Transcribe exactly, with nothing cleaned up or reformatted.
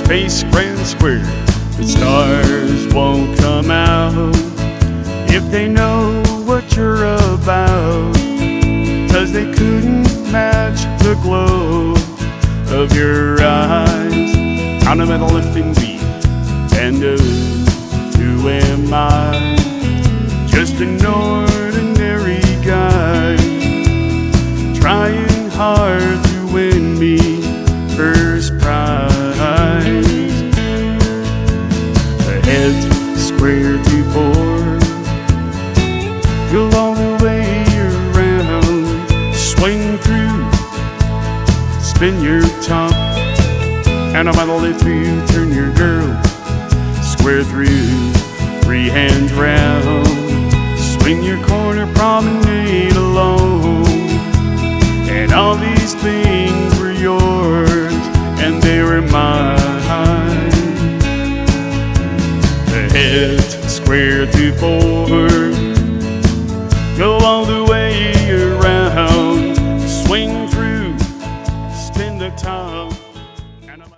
face grand square. The stars won't come out if they know what you're about, 'cause they couldn't match the glow of your eyes. On a metal lifting beat, and oh, who am I? Just an ordinary guy, trying hard to win me first prize. The head's square through four, go all the way around, swing through, spin your top, and I'm gonna let you turn your girl square through, three hands round, swing your corner, promenade alone. And all these things were yours, and they were mine. The head square through four, go all the